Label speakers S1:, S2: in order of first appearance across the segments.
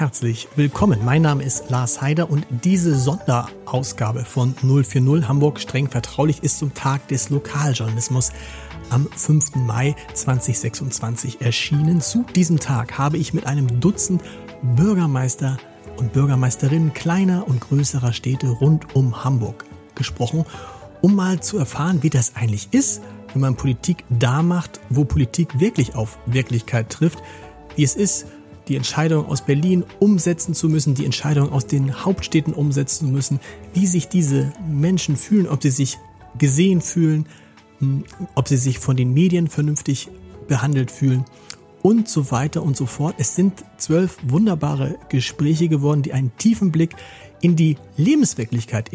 S1: herzlich willkommen. Mein Name ist Lars Heider und diese Sonderausgabe von 040 Hamburg streng vertraulich ist zum Tag des Lokaljournalismus am 5. Mai 2026 erschienen. Zu diesem Tag habe ich mit einem Dutzend Bürgermeister und Bürgermeisterinnen kleiner und größerer Städte rund um Hamburg gesprochen, um mal zu erfahren, wie das eigentlich ist, wenn man Politik da macht, wo Politik wirklich auf Wirklichkeit trifft, wie es ist, die Entscheidung aus Berlin umsetzen zu müssen, die Entscheidung aus den Hauptstädten umsetzen zu müssen, wie sich diese Menschen fühlen, ob sie sich gesehen fühlen, ob sie sich von den Medien vernünftig behandelt fühlen und so weiter und so fort. Es sind 12 wunderbare Gespräche geworden, die einen tiefen Blick in die Lebenswirklichkeit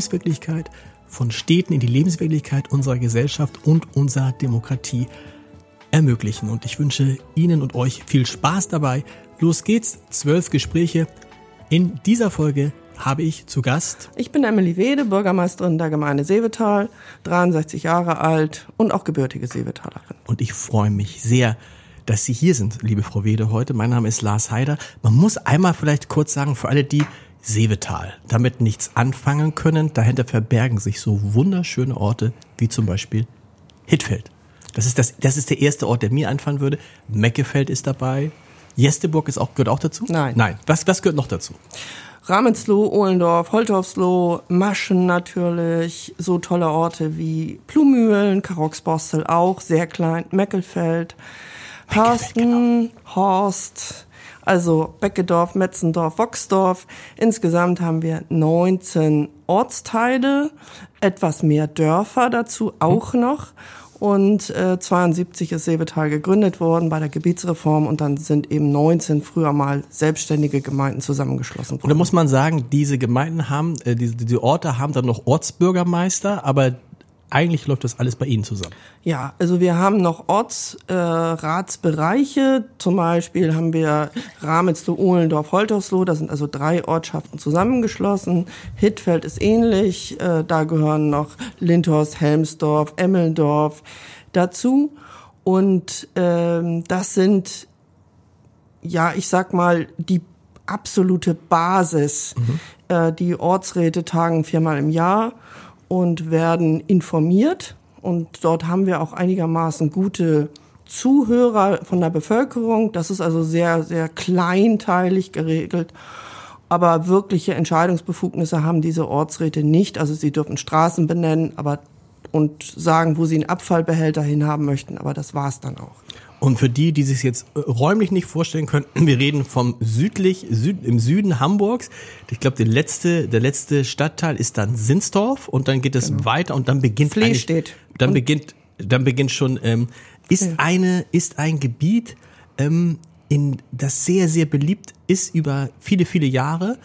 S1: von Städten, in die Lebenswirklichkeit unserer Gesellschaft und unserer Demokratie ermöglichen. Und ich wünsche Ihnen und euch viel Spaß dabei. Los geht's, 12 Gespräche. In dieser Folge habe ich zu Gast...
S2: Ich bin Emily Wede, Bürgermeisterin der Gemeinde Seevetal, 63 Jahre alt und auch gebürtige Seevetalerin.
S1: Und ich freue mich sehr, dass Sie hier sind, liebe Frau Wede, heute. Mein Name ist Lars Heider. Man muss einmal vielleicht kurz sagen, für alle, die Seevetal damit nichts anfangen können, dahinter verbergen sich so wunderschöne Orte wie zum Beispiel Hittfeld. Das ist der erste Ort, der mir einfallen würde. Meckefeld ist dabei. Jesteburg gehört auch dazu?
S2: Nein.
S1: Was gehört noch dazu?
S2: Ramelsloh, Ohlendorf, Holtorfsloh, Maschen natürlich, so tolle Orte wie Plumühlen, Karoxbostel auch, sehr klein, Meckelfeld, Hörsten, genau. Horst, also Beckedorf, Metzendorf, Woxdorf. Insgesamt haben wir 19 Ortsteile, etwas mehr Dörfer dazu auch noch. Und 72 ist Seevetal gegründet worden bei der Gebietsreform und dann sind eben 19 früher mal selbstständige Gemeinden zusammengeschlossen worden.
S1: Und da muss man sagen, diese Gemeinden haben, diese Orte haben dann noch Ortsbürgermeister, aber eigentlich läuft das alles bei Ihnen zusammen.
S2: Ja, also wir haben noch Ortsratsbereiche. Zum Beispiel haben wir Ramelsloh, Ohlendorf, Holtorfsloh. Da sind also 3 Ortschaften zusammengeschlossen. Hittfeld ist ähnlich. Da gehören noch Lindhorst, Helmsdorf, Emmeldorf dazu. Und das sind, ja, ich sag mal, die absolute Basis. Die Ortsräte tagen 4-mal im Jahr und werden informiert. Und dort haben wir auch einigermaßen gute Zuhörer von der Bevölkerung. Das ist also sehr, sehr kleinteilig geregelt. Aber wirkliche Entscheidungsbefugnisse haben diese Ortsräte nicht. Also sie dürfen Straßen benennen und sagen, wo sie einen Abfallbehälter hinhaben möchten. Aber das war's dann auch.
S1: Und für die sich jetzt räumlich nicht vorstellen können, wir reden vom im Süden Hamburgs. Ich glaube, der letzte Stadtteil ist dann Sinsdorf und dann geht es weiter und dann beginnt Dann beginnt schon ist ein Gebiet, in das sehr, sehr beliebt ist über viele, viele Jahre,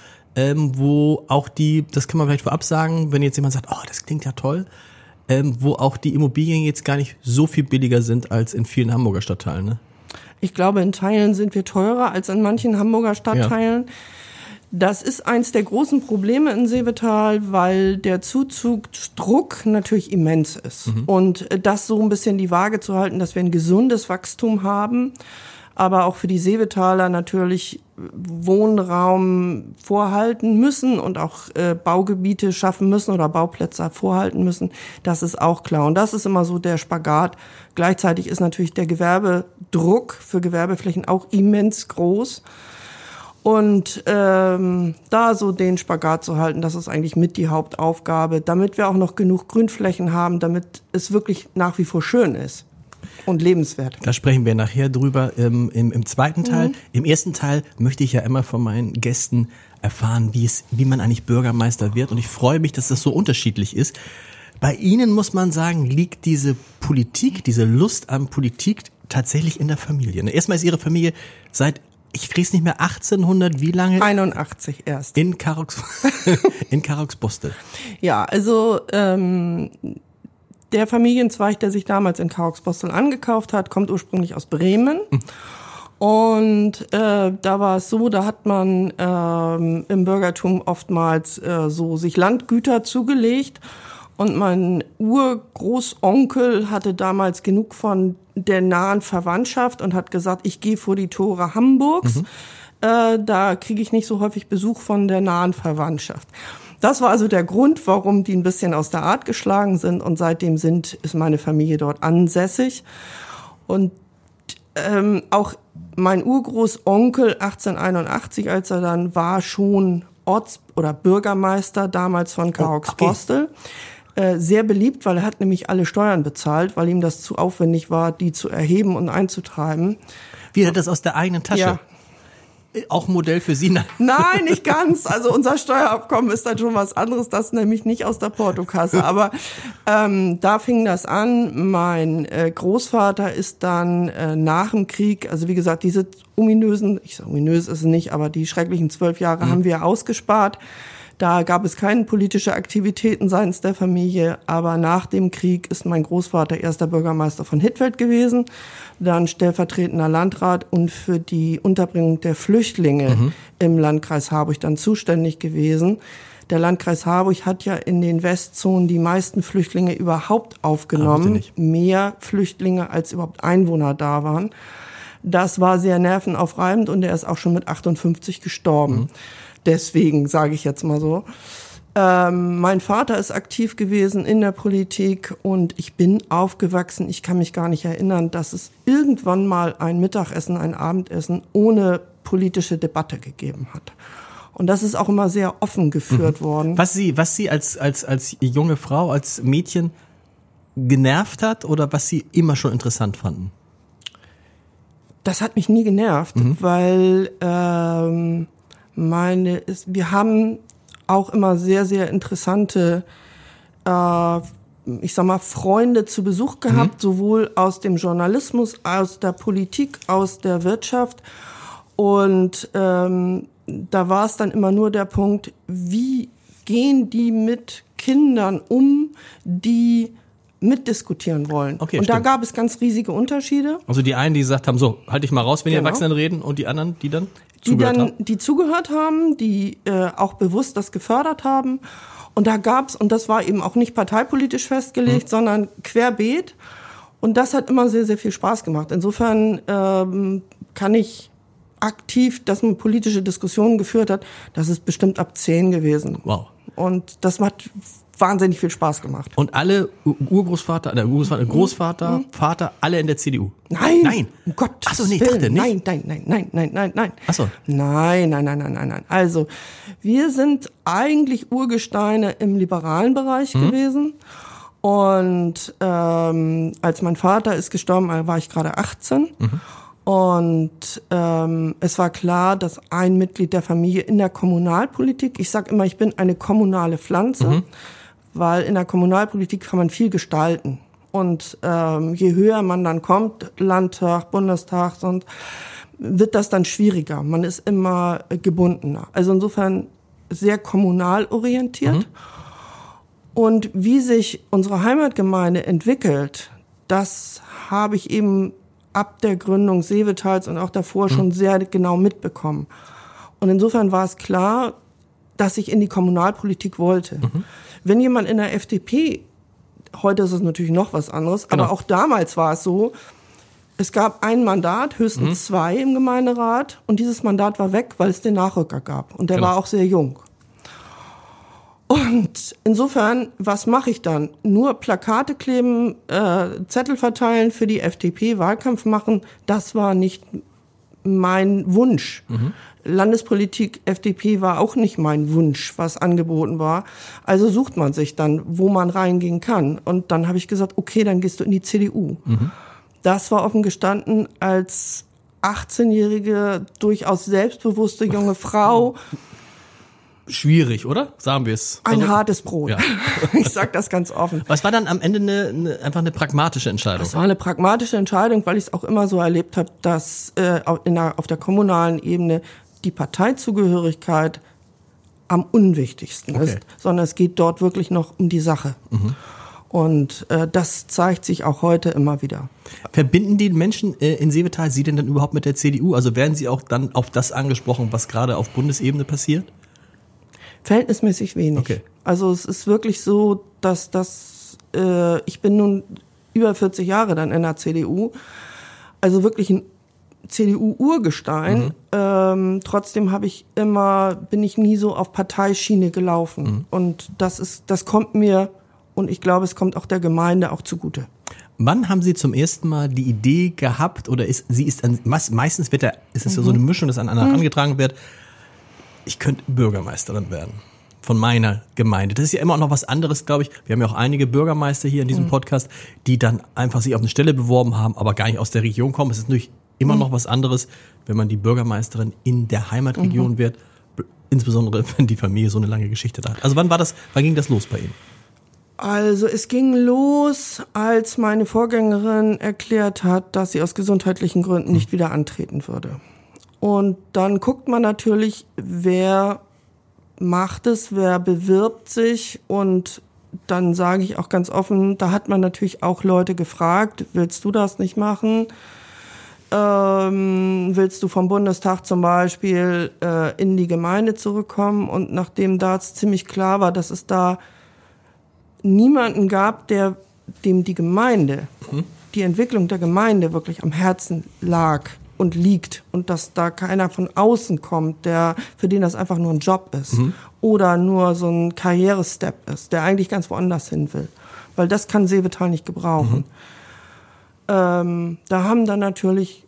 S1: wo auch das kann man vielleicht vorab sagen, wenn jetzt jemand sagt, oh, das klingt ja toll, wo auch die Immobilien jetzt gar nicht so viel billiger sind als in vielen Hamburger Stadtteilen, ne?
S2: Ich glaube, in Teilen sind wir teurer als in manchen Hamburger Stadtteilen. Ja. Das ist eins der großen Probleme in Seevetal, weil der Zuzugsdruck natürlich immens ist. Und das so ein bisschen die Waage zu halten, dass wir ein gesundes Wachstum haben, aber auch für die Seevetaler natürlich Wohnraum vorhalten müssen und auch Baugebiete schaffen müssen oder Bauplätze vorhalten müssen. Das ist auch klar. Und das ist immer so der Spagat. Gleichzeitig ist natürlich der Gewerbedruck für Gewerbeflächen auch immens groß. Und da so den Spagat zu halten, das ist eigentlich mit die Hauptaufgabe, damit wir auch noch genug Grünflächen haben, damit es wirklich nach wie vor schön ist. Und lebenswert.
S1: Da sprechen wir nachher drüber im zweiten Teil. Im ersten Teil möchte ich ja immer von meinen Gästen erfahren, wie man eigentlich Bürgermeister wird. Und ich freue mich, dass das so unterschiedlich ist. Bei Ihnen, muss man sagen, liegt diese Lust an Politik tatsächlich in der Familie. Erstmal ist Ihre Familie seit, ich krieg's nicht mehr, 1800, wie lange?
S2: 81 erst.
S1: In Karoxbostel.
S2: Ja, also der Familienzweig, der sich damals in Karoxbostel angekauft hat, kommt ursprünglich aus Bremen. Und da war es so, da hat man im Bürgertum oftmals so sich Landgüter zugelegt. Und mein Urgroßonkel hatte damals genug von der nahen Verwandtschaft und hat gesagt, ich gehe vor die Tore Hamburgs. Da kriege ich nicht so häufig Besuch von der nahen Verwandtschaft. Das war also der Grund, warum die ein bisschen aus der Art geschlagen sind. Und seitdem ist meine Familie dort ansässig. Und auch mein Urgroßonkel 1881, als er dann war, schon oder Bürgermeister damals von Karoxpostel. Sehr beliebt, weil er hat nämlich alle Steuern bezahlt, weil ihm das zu aufwendig war, die zu erheben und einzutreiben.
S1: Wie hat das aus der eigenen Tasche?
S2: Ja.
S1: Auch ein Modell für Sie?
S2: Nein, nicht ganz. Also unser Steuerabkommen ist dann schon was anderes, das nämlich nicht aus der Portokasse. Aber da fing das an. Mein Großvater ist dann nach dem Krieg, also wie gesagt, diese ominösen, ich sage ominös ist es nicht, aber die schrecklichen 12 Jahre haben wir ausgespart. Da gab es keine politische Aktivitäten seitens der Familie, aber nach dem Krieg ist mein Großvater erster Bürgermeister von Hittfeld gewesen, dann stellvertretender Landrat und für die Unterbringung der Flüchtlinge im Landkreis Harburg dann zuständig gewesen. Der Landkreis Harburg hat ja in den Westzonen die meisten Flüchtlinge überhaupt aufgenommen, mehr Flüchtlinge als überhaupt Einwohner da waren. Das war sehr nervenaufreibend und er ist auch schon mit 58 gestorben. Deswegen sage ich jetzt mal so. Mein Vater ist aktiv gewesen in der Politik und ich bin aufgewachsen. Ich kann mich gar nicht erinnern, dass es irgendwann mal ein Mittagessen, ein Abendessen ohne politische Debatte gegeben hat. Und das ist auch immer sehr offen geführt worden.
S1: Was Sie als junge Frau, als Mädchen genervt hat oder was Sie immer schon interessant fanden?
S2: Das hat mich nie genervt, weil wir haben auch immer sehr, sehr interessante, ich sag mal, Freunde zu Besuch gehabt, sowohl aus dem Journalismus, aus der Politik, aus der Wirtschaft. Und da war es dann immer nur der Punkt, wie gehen die mit Kindern um, die mitdiskutieren wollen.
S1: Okay,
S2: und
S1: stimmt.
S2: Da gab es ganz riesige Unterschiede.
S1: Also die einen, die gesagt haben, so, halt dich mal raus, wenn die Erwachsenen reden, und die anderen, die dann
S2: zugehört haben, die auch bewusst das gefördert haben. Und da gab's, und das war eben auch nicht parteipolitisch festgelegt, sondern querbeet. Und das hat immer sehr, sehr viel Spaß gemacht. Insofern kann ich aktiv, dass man politische Diskussionen geführt hat, das ist bestimmt ab 10 gewesen.
S1: Wow.
S2: Und das hat wahnsinnig viel Spaß gemacht.
S1: Und alle Großvater, Vater, alle in der CDU?
S2: Nein. Um Gottes
S1: Ach so, nee, ich dachte nicht.
S2: Nein.
S1: Ach so.
S2: Nein. Also, wir sind eigentlich Urgesteine im liberalen Bereich gewesen. Und als mein Vater ist gestorben, war ich gerade 18. Und es war klar, dass ein Mitglied der Familie in der Kommunalpolitik, ich sage immer, ich bin eine kommunale Pflanze, weil in der Kommunalpolitik kann man viel gestalten. Und je höher man dann kommt, Landtag, Bundestag, sonst wird das dann schwieriger. Man ist immer gebundener. Also insofern sehr kommunal orientiert. Und wie sich unsere Heimatgemeinde entwickelt, das habe ich eben ab der Gründung Seewetals und auch davor schon sehr genau mitbekommen. Und insofern war es klar, dass ich in die Kommunalpolitik wollte. Wenn jemand in der FDP, heute ist es natürlich noch was anderes, aber auch damals war es so, es gab ein Mandat, höchstens 2 im Gemeinderat, und dieses Mandat war weg, weil es den Nachrücker gab. Und der war auch sehr jung. Und insofern, was mache ich dann? Nur Plakate kleben, Zettel verteilen für die FDP, Wahlkampf machen, das war nicht mein Wunsch. Landespolitik, FDP war auch nicht mein Wunsch, was angeboten war. Also sucht man sich dann, wo man reingehen kann. Und dann habe ich gesagt, okay, dann gehst du in die CDU. Das war offen gestanden als 18-jährige, durchaus selbstbewusste junge Frau.
S1: Schwierig, oder? Sagen wir es.
S2: Ein hartes Brot. Ja. Ich sag das ganz offen.
S1: Was war dann am Ende einfach eine pragmatische Entscheidung?
S2: Das war eine pragmatische Entscheidung, weil ich es auch immer so erlebt habe, dass auf der kommunalen Ebene die Parteizugehörigkeit am unwichtigsten ist, sondern es geht dort wirklich noch um die Sache. Und das zeigt sich auch heute immer wieder.
S1: Verbinden die Menschen in Seevetal Sie denn dann überhaupt mit der CDU? Also werden Sie auch dann auf das angesprochen, was gerade auf Bundesebene passiert?
S2: Verhältnismäßig wenig.
S1: Okay.
S2: Also es ist wirklich so, dass ich bin nun über 40 Jahre dann in der CDU, also wirklich ein CDU-Urgestein. Trotzdem bin ich nie so auf Parteischiene gelaufen. Und das kommt mir, und ich glaube, es kommt auch der Gemeinde auch zugute.
S1: Wann haben Sie zum ersten Mal die Idee gehabt, oder meistens ist es ja so eine Mischung, dass an einer herangetragen wird, ich könnte Bürgermeisterin werden von meiner Gemeinde. Das ist ja immer auch noch was anderes, glaube ich. Wir haben ja auch einige Bürgermeister hier in diesem Podcast, die dann einfach sich auf eine Stelle beworben haben, aber gar nicht aus der Region kommen. Es ist natürlich immer noch was anderes, wenn man die Bürgermeisterin in der Heimatregion wird, insbesondere wenn die Familie so eine lange Geschichte da hat. Also wann ging das los bei Ihnen?
S2: Also es ging los, als meine Vorgängerin erklärt hat, dass sie aus gesundheitlichen Gründen nicht wieder antreten würde. Und dann guckt man natürlich, wer macht es, wer bewirbt sich, und dann sage ich auch ganz offen, da hat man natürlich auch Leute gefragt, willst du das nicht machen? Willst du vom Bundestag zum Beispiel in die Gemeinde zurückkommen? Und nachdem da ziemlich klar war, dass es da niemanden gab, dem die Gemeinde, die Entwicklung der Gemeinde wirklich am Herzen lag und liegt, und dass da keiner von außen kommt, für den das einfach nur ein Job ist oder nur so ein Karrierestep ist, der eigentlich ganz woanders hin will, weil das kann Seevetal nicht gebrauchen. Da haben dann natürlich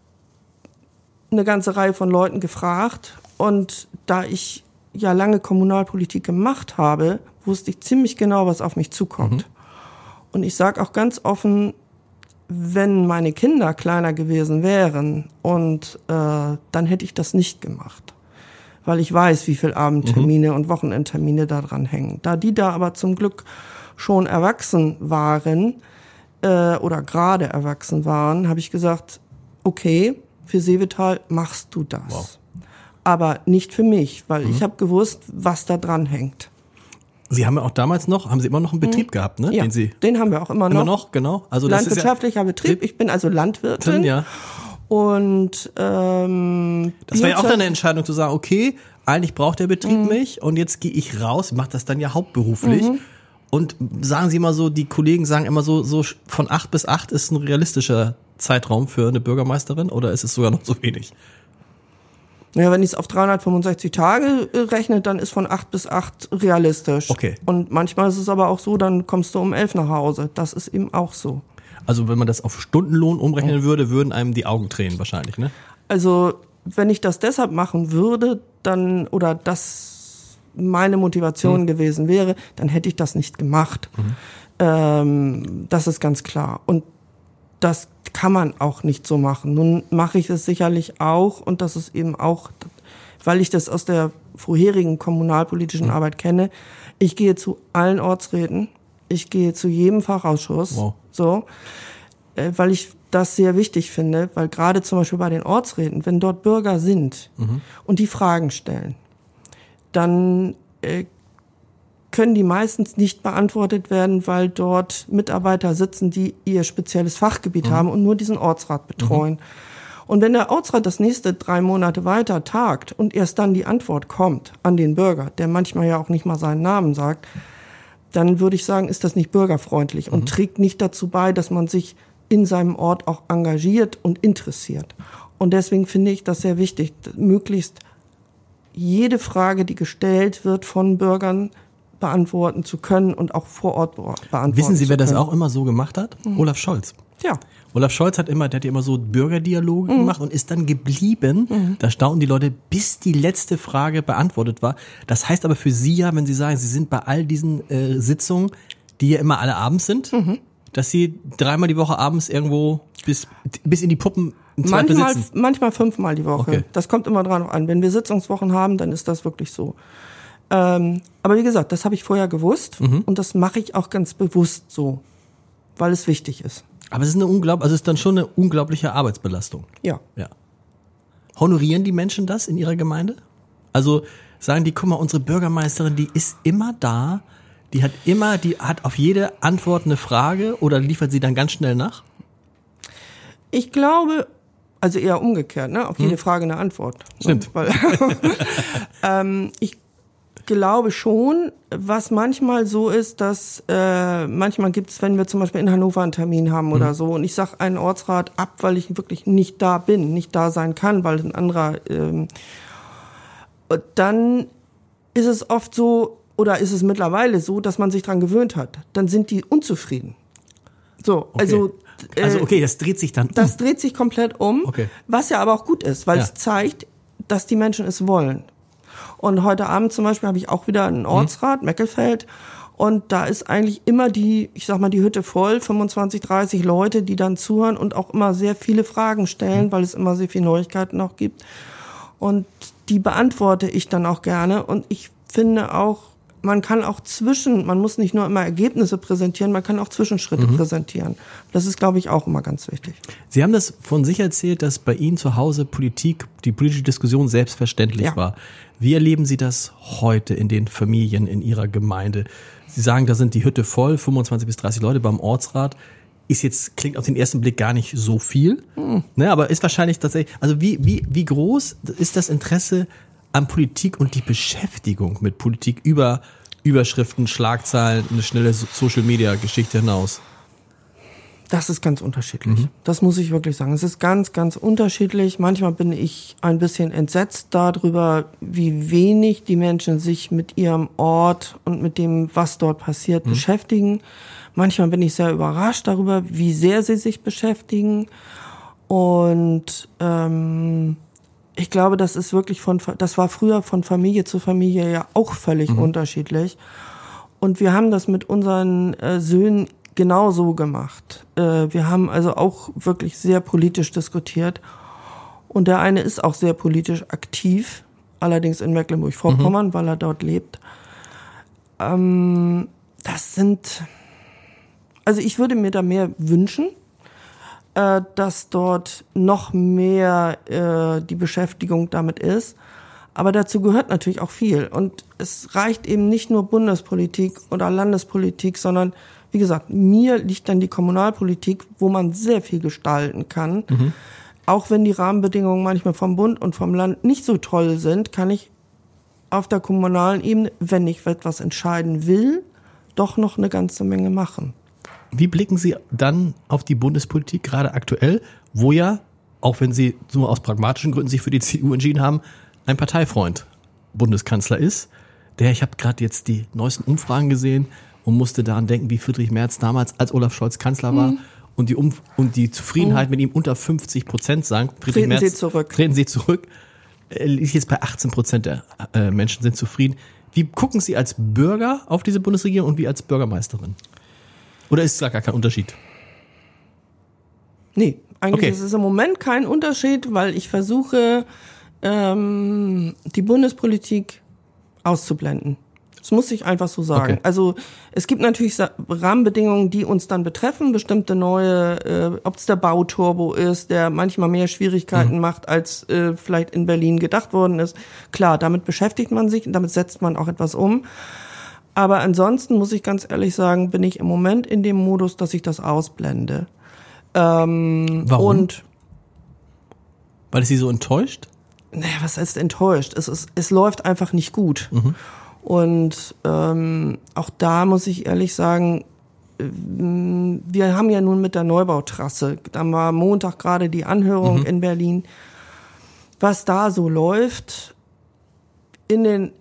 S2: eine ganze Reihe von Leuten gefragt, und da ich ja lange Kommunalpolitik gemacht habe, wusste ich ziemlich genau, was auf mich zukommt. Und ich sage auch ganz offen, wenn meine Kinder kleiner gewesen wären, und dann hätte ich das nicht gemacht, weil ich weiß, wie viel Abendtermine und Wochenendtermine da dran hängen. Da die da aber zum Glück schon erwachsen waren oder gerade erwachsen waren, habe ich gesagt, okay, für Seevetal machst du das. Wow. Aber nicht für mich, weil ich habe gewusst, was da dran hängt.
S1: Sie haben ja auch damals haben Sie immer noch einen Betrieb gehabt, ne?
S2: Ja, den haben wir auch immer noch.
S1: Immer noch, genau. Also
S2: landwirtschaftlicher Betrieb. Ich bin also Landwirtin.
S1: Ja.
S2: Und
S1: das war ja auch dann eine Entscheidung zu sagen, okay, eigentlich braucht der Betrieb mich, und jetzt gehe ich raus, mache das dann ja hauptberuflich. Und sagen Sie mal so, die Kollegen sagen immer so von 8 bis 8 ist ein realistischer Zeitraum für eine Bürgermeisterin, oder ist es sogar noch so wenig?
S2: Ja, wenn ich es auf 365 Tage rechne, dann ist von 8 bis 8 realistisch.
S1: Okay.
S2: Und manchmal ist es aber auch so, dann kommst du um 11 nach Hause. Das ist eben auch so.
S1: Also wenn man das auf Stundenlohn umrechnen würde, würden einem die Augen tränen wahrscheinlich, ne?
S2: Also wenn ich das deshalb machen würde, oder das meine Motivation gewesen wäre, dann hätte ich das nicht gemacht. Das ist ganz klar. Und das kann man auch nicht so machen. Nun mache ich es sicherlich auch, und das ist eben auch, weil ich das aus der vorherigen kommunalpolitischen Arbeit kenne. Ich gehe zu allen Ortsräten, ich gehe zu jedem Fachausschuss, weil ich das sehr wichtig finde, weil gerade zum Beispiel bei den Ortsräten, wenn dort Bürger sind und die Fragen stellen, dann können die meistens nicht beantwortet werden, weil dort Mitarbeiter sitzen, die ihr spezielles Fachgebiet haben und nur diesen Ortsrat betreuen. Und wenn der Ortsrat das nächste 3 Monate weiter tagt und erst dann die Antwort kommt an den Bürger, der manchmal ja auch nicht mal seinen Namen sagt, dann würde ich sagen, ist das nicht bürgerfreundlich und trägt nicht dazu bei, dass man sich in seinem Ort auch engagiert und interessiert. Und deswegen finde ich das sehr wichtig, möglichst jede Frage, die gestellt wird von Bürgern, beantworten zu können und auch vor Ort beantworten zu können.
S1: Wissen Sie, wer das auch immer so gemacht hat? Olaf Scholz.
S2: Ja.
S1: Olaf Scholz der hat immer so Bürgerdialoge gemacht und ist dann geblieben. Da staunen die Leute, bis die letzte Frage beantwortet war. Das heißt aber für Sie ja, wenn Sie sagen, Sie sind bei all diesen Sitzungen, die ja immer alle abends sind, dass Sie 3-mal die Woche abends irgendwo bis in die Puppen im Zweifel sitzen?
S2: Manchmal 5-mal die Woche. Okay. Das kommt immer dran an. Wenn wir Sitzungswochen haben, dann ist das wirklich so. Aber wie gesagt, das habe ich vorher gewusst und das mache ich auch ganz bewusst so, weil es wichtig ist.
S1: Aber es ist dann schon eine unglaubliche Arbeitsbelastung.
S2: Ja.
S1: Honorieren die Menschen das in ihrer Gemeinde? Also sagen die, guck mal, unsere Bürgermeisterin, die ist immer da, die hat auf jede Antwort eine Frage, oder liefert sie dann ganz schnell nach?
S2: Ich glaube, also eher umgekehrt, ne? Auf jede Frage eine Antwort.
S1: Stimmt.
S2: Ich glaube schon, was manchmal so ist, dass manchmal gibt's, wenn wir zum Beispiel in Hannover einen Termin haben oder so und ich sage einen Ortsrat ab, weil ich wirklich nicht da bin, nicht da sein kann, weil ein anderer, dann ist es oft so, oder ist es mittlerweile so, dass man sich dran gewöhnt hat. Dann sind die unzufrieden. So,
S1: okay. Das dreht sich dann um.
S2: Das dreht sich komplett um, was ja aber auch gut ist, weil es zeigt, dass die Menschen es wollen. Und heute Abend zum Beispiel habe ich auch wieder einen Ortsrat, Meckelfeld. Und da ist eigentlich immer die Hütte voll, 25, 30 Leute, die dann zuhören und auch immer sehr viele Fragen stellen, weil es immer sehr viele Neuigkeiten noch gibt. Und die beantworte ich dann auch gerne. Und ich finde auch, man muss nicht nur immer Ergebnisse präsentieren, man kann auch Zwischenschritte präsentieren. Das ist, glaube ich, auch immer ganz wichtig.
S1: Sie haben das von sich erzählt, dass bei Ihnen zu Hause die politische Diskussion selbstverständlich war. Wie erleben Sie das heute in den Familien in Ihrer Gemeinde? Sie sagen, da sind die Hütte voll, 25 bis 30 Leute beim Ortsrat. Klingt auf den ersten Blick gar nicht so viel, ne, aber ist wahrscheinlich tatsächlich, also wie groß ist das Interesse an Politik und die Beschäftigung mit Politik über Überschriften, Schlagzeilen, eine schnelle Social-Media-Geschichte hinaus?
S2: Das ist ganz unterschiedlich. Das muss ich wirklich sagen. Es ist ganz, ganz unterschiedlich. Manchmal bin ich ein bisschen entsetzt darüber, wie wenig die Menschen sich mit ihrem Ort und mit dem, was dort passiert, beschäftigen. Manchmal bin ich sehr überrascht darüber, wie sehr sie sich beschäftigen. Und ich glaube, das ist wirklich das war früher von Familie zu Familie ja auch völlig unterschiedlich. Und wir haben das mit unseren Söhnen genauso gemacht. Wir haben also auch wirklich sehr politisch diskutiert. Und der eine ist auch sehr politisch aktiv, allerdings in Mecklenburg-Vorpommern, weil er dort lebt. Also ich würde mir da mehr wünschen, dass dort noch mehr die Beschäftigung damit ist. Aber dazu gehört natürlich auch viel. Und es reicht eben nicht nur Bundespolitik oder Landespolitik, sondern wie gesagt, mir liegt dann die Kommunalpolitik, wo man sehr viel gestalten kann. Auch wenn die Rahmenbedingungen manchmal vom Bund und vom Land nicht so toll sind, kann ich auf der kommunalen Ebene, wenn ich etwas entscheiden will, doch noch eine ganze Menge machen.
S1: Wie blicken Sie dann auf die Bundespolitik gerade aktuell, wo ja, auch wenn Sie so aus pragmatischen Gründen sich für die CDU entschieden haben, ein Parteifreund Bundeskanzler ist, ich habe gerade jetzt die neuesten Umfragen gesehen und musste daran denken, wie Friedrich Merz damals, als Olaf Scholz Kanzler war, und die Zufriedenheit mit ihm unter 50% sagen.
S2: Treten Sie zurück.
S1: Liegt jetzt bei 18% der Menschen sind zufrieden. Wie gucken Sie als Bürger auf diese Bundesregierung und wie als Bürgermeisterin? Oder ist da gar kein Unterschied?
S2: Nee, eigentlich ist es im Moment kein Unterschied, weil ich versuche, die Bundespolitik auszublenden. Das muss ich einfach so sagen. Also es gibt natürlich Rahmenbedingungen, die uns dann betreffen, bestimmte neue, ob es der Bauturbo ist, der manchmal mehr Schwierigkeiten macht, als vielleicht in Berlin gedacht worden ist. Klar, damit beschäftigt man sich und damit setzt man auch etwas um. Aber ansonsten muss ich ganz ehrlich sagen, bin ich im Moment in dem Modus, dass ich das ausblende.
S1: Warum? Weil es Sie so enttäuscht?
S2: Naja, was heißt enttäuscht? Es läuft einfach nicht gut. Und auch da muss ich ehrlich sagen, wir haben ja nun mit der Neubautrasse, da war Montag gerade die Anhörung in Berlin, was da so läuft in den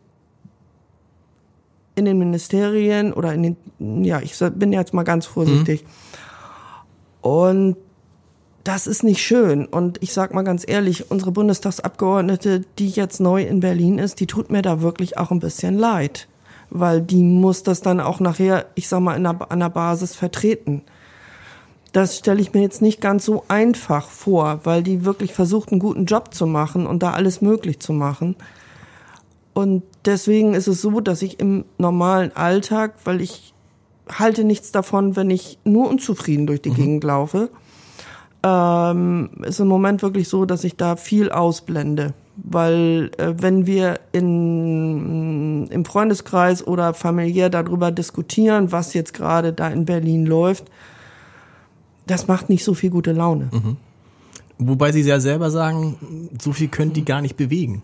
S2: Ministerien oder ich bin jetzt mal ganz vorsichtig. Und das ist nicht schön. Und ich sag mal ganz ehrlich, unsere Bundestagsabgeordnete, die jetzt neu in Berlin ist, die tut mir da wirklich auch ein bisschen leid. Weil die muss das dann auch nachher, ich sag mal, an der Basis vertreten. Das stelle ich mir jetzt nicht ganz so einfach vor, weil die wirklich versucht, einen guten Job zu machen und da alles möglich zu machen. Und deswegen ist es so, dass ich im normalen Alltag, weil ich halte nichts davon, wenn ich nur unzufrieden durch die Gegend laufe, ist im Moment wirklich so, dass ich da viel ausblende. Weil wenn wir im Freundeskreis oder familiär darüber diskutieren, was jetzt gerade da in Berlin läuft, das macht nicht so viel gute Laune.
S1: Wobei Sie ja selber sagen, so viel können die gar nicht bewegen.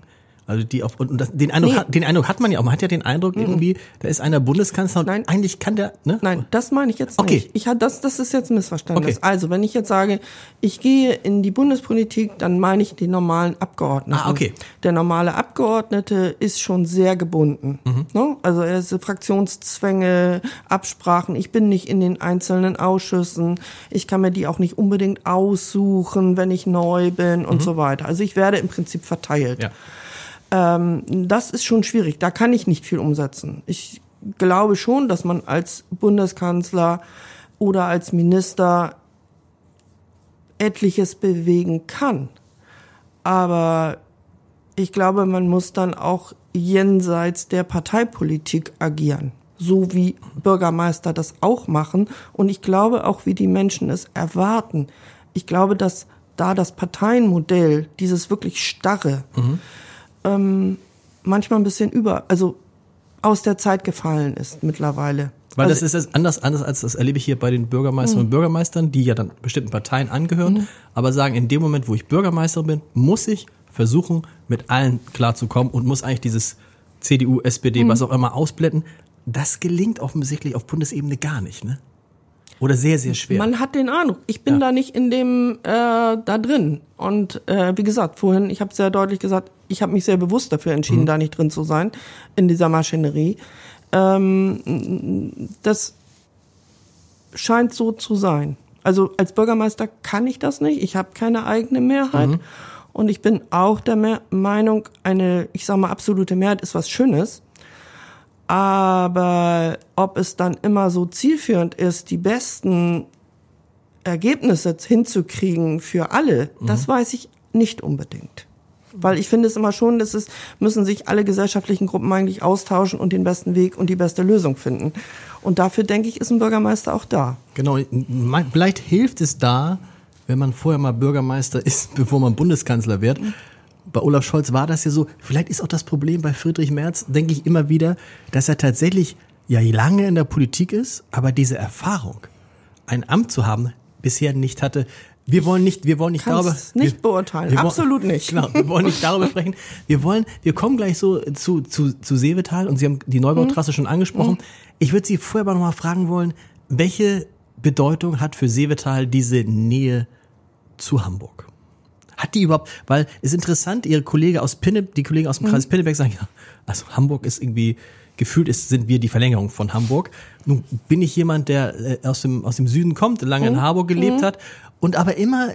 S1: Also den Eindruck hat man ja auch. Man hat ja den Eindruck irgendwie, da ist einer Bundeskanzler und eigentlich kann der, ne?
S2: Nein, das meine ich jetzt nicht. Das ist jetzt ein Missverständnis. Okay. Also, wenn ich jetzt sage, ich gehe in die Bundespolitik, dann meine ich den normalen Abgeordneten.
S1: Okay.
S2: Der normale Abgeordnete ist schon sehr gebunden. Ne? Also, er ist Fraktionszwänge, Absprachen. Ich bin nicht in den einzelnen Ausschüssen. Ich kann mir die auch nicht unbedingt aussuchen, wenn ich neu bin und so weiter. Also, ich werde im Prinzip verteilt.
S1: Ja.
S2: Das ist schon schwierig, da kann ich nicht viel umsetzen. Ich glaube schon, dass man als Bundeskanzler oder als Minister etliches bewegen kann. Aber ich glaube, man muss dann auch jenseits der Parteipolitik agieren, so wie Bürgermeister das auch machen. Und ich glaube auch, wie die Menschen es erwarten. Ich glaube, dass da das Parteienmodell, dieses wirklich starre, manchmal ein bisschen aus der Zeit gefallen ist mittlerweile.
S1: Weil das ist anders als das erlebe ich hier bei den Bürgermeisterinnen und Bürgermeistern, die ja dann bestimmten Parteien angehören, aber sagen, in dem Moment, wo ich Bürgermeister bin, muss ich versuchen, mit allen klarzukommen und muss eigentlich dieses CDU, SPD, was auch immer ausblenden. Das gelingt offensichtlich auf Bundesebene gar nicht, ne? Oder sehr, sehr schwer.
S2: Man hat den Eindruck, ich bin da nicht in dem da drin. Und wie gesagt, vorhin, ich habe sehr deutlich gesagt, ich habe mich sehr bewusst dafür entschieden, da nicht drin zu sein, in dieser Maschinerie. Das scheint so zu sein. Also als Bürgermeister kann ich das nicht. Ich habe keine eigene Mehrheit. Und ich bin auch der Meinung, eine, ich sage mal, absolute Mehrheit ist was Schönes. Aber ob es dann immer so zielführend ist, die besten Ergebnisse hinzukriegen für alle, das weiß ich nicht unbedingt. Weil ich finde es immer schon, müssen sich alle gesellschaftlichen Gruppen eigentlich austauschen und den besten Weg und die beste Lösung finden. Und dafür, denke ich, ist ein Bürgermeister auch da.
S1: Genau, vielleicht hilft es da, wenn man vorher mal Bürgermeister ist, bevor man Bundeskanzler wird. Bei Olaf Scholz war das ja so. Vielleicht ist auch das Problem bei Friedrich Merz, denke ich immer wieder, dass er tatsächlich ja lange in der Politik ist, aber diese Erfahrung, ein Amt zu haben, bisher nicht hatte. Wir wollen nicht darüber
S2: beurteilen. Absolut nicht.
S1: Genau, wir wollen nicht darüber sprechen. Wir kommen gleich so zu Seevetal und Sie haben die Neubautrasse schon angesprochen. Ich würde Sie vorher aber noch mal fragen wollen, welche Bedeutung hat für Seevetal diese Nähe zu Hamburg? Hat die überhaupt, weil es ist interessant, die Kollegen aus dem Kreis Pinneberg sagen, ja, also Hamburg ist irgendwie, gefühlt sind wir die Verlängerung von Hamburg. Nun bin ich jemand, der aus dem Süden kommt, lange in Harburg gelebt hat und aber immer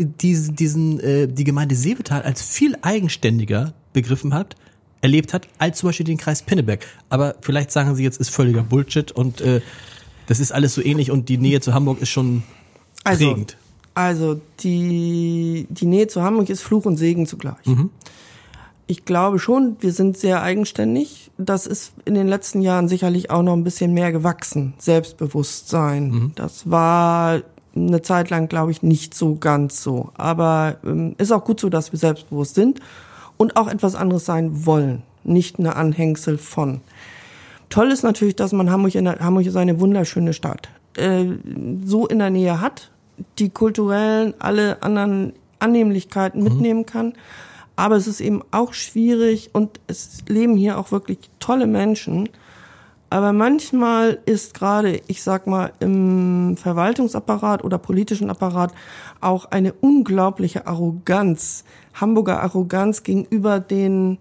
S1: die Gemeinde Seevetal als viel eigenständiger erlebt hat, als zum Beispiel den Kreis Pinneberg. Aber vielleicht sagen Sie jetzt, ist völliger Bullshit und das ist alles so ähnlich und die Nähe zu Hamburg ist schon prägend.
S2: Also die Nähe zu Hamburg ist Fluch und Segen zugleich. Ich glaube schon, wir sind sehr eigenständig. Das ist in den letzten Jahren sicherlich auch noch ein bisschen mehr gewachsen. Selbstbewusstsein. Das war eine Zeit lang, glaube ich, nicht so ganz so. Aber ist auch gut so, dass wir selbstbewusst sind und auch etwas anderes sein wollen. Nicht eine Anhängsel von. Toll ist natürlich, dass man Hamburg ist eine wunderschöne Stadt, so in der Nähe hat, die kulturellen, alle anderen Annehmlichkeiten mitnehmen kann. Aber es ist eben auch schwierig und es leben hier auch wirklich tolle Menschen. Aber manchmal ist gerade, ich sag mal, im Verwaltungsapparat oder politischen Apparat auch eine unglaubliche Arroganz, Hamburger Arroganz gegenüber dem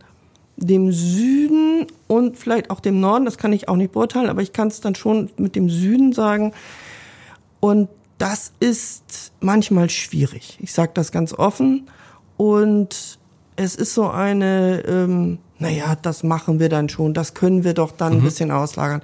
S2: Süden und vielleicht auch dem Norden. Das kann ich auch nicht beurteilen, aber ich kann es dann schon mit dem Süden sagen. Und das ist manchmal schwierig. Ich sage das ganz offen. Und es ist so eine, das machen wir dann schon, das können wir doch dann ein bisschen auslagern.